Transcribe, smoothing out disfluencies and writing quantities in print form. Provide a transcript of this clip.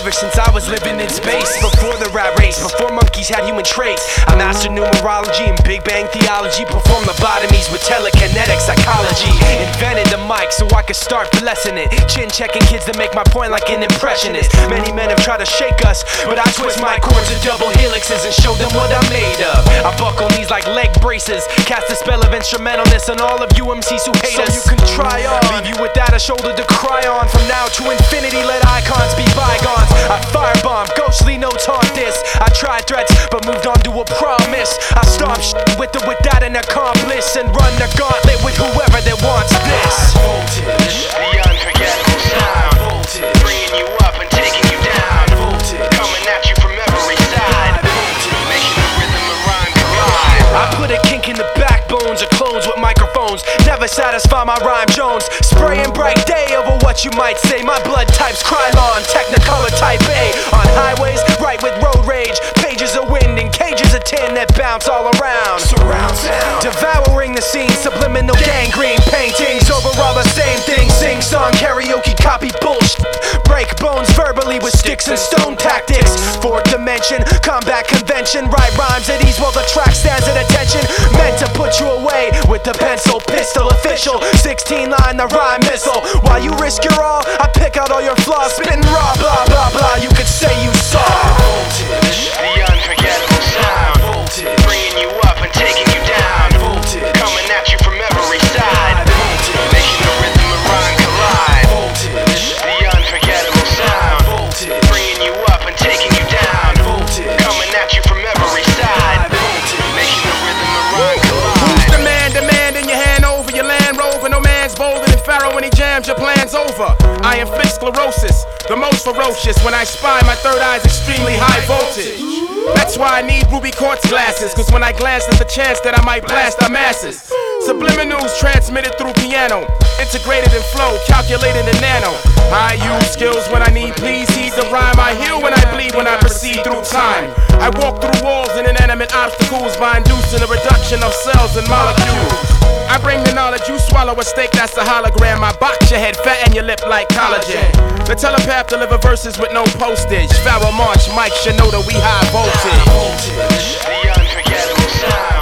ever since I was living in space. Before the rat race, before monkeys had human traits, I mastered numerology and Big Bang theology. Performed lobotomies with telekinetic psychology. Invented the mic so I could start blessing it. Chin checking kids to make my point like an impressionist. Many men have tried to shake us, but I twist my chords to double helixes and show them what I'm made of. I buckle knees like leg braces, cast a spell of instrumentalness on all of you MCs who hate us. So you can try on, leave you without a shoulder to cry on. From now to infinity, let icons be bygones. I firebomb, ghostly notes haunt this. I tried threats, but moved on to a promise. I stomp with or without an accomplice, and run the gauntlet with whoever that wants this. Voltage, the unforgettable sound. Voltage, bringing you up and taking you down. Voltage, coming at you from every side. Voltage, making the rhythm and rhyme collide. I put a kink in the backbones of clones with microphones. Never satisfy my rhyme Jones. Spraying bright day over what you might say. My blood type's Krylon, Technicolor type A. On highways, right with road rage. Pages of wind and cages of tin that bounce all around. Surround sound, devouring the scene. Subliminal gangrene paintings over all the same thing. Sing song, karaoke, copy bullshit. Break bones verbally with sticks and stone tactics. Fourth dimension, combat convention. Write rhymes at ease while the track stands at attention. Meant to put you away with the pencil pistol official. 16 line the rhyme missile. While you risk your all, I pick out all your flaws. Spitting raw, blah blah blah. You could say you saw voltage, the unforgettable sound. Voltage, bringing you up and taking you down. Voltage, coming at you from every side. Voltage, making the rhythm and rhyme collide. Voltage, the unforgettable sound. Voltage, bringing you up and taking you down. Voltage, coming at you from every side. Voltage, making the rhythm and rhyme collide. Who's the man demanding your hand over your Land Rover? No man's bolder than Pharaoh when he jams your plans over. I inflict sclerosis, the most ferocious. When I spy, my third eye's extremely high voltage. That's why I need ruby quartz glasses, cause when I glance there's a chance that I might blast our masses. Subliminals transmitted through piano, integrated in flow, calculated in nano. I use skills when I need, please heed the rhyme. I heal when I bleed, when I proceed through time. I walk through walls and inanimate obstacles by inducing a reduction of cells and molecules. I bring the knowledge, you swallow a steak, that's a hologram. I box your head, fatten your lip like collagen. The telepath deliver verses with no postage. Pharaoh March, Mike Shinoda, we high voltage. The unforgettable sound.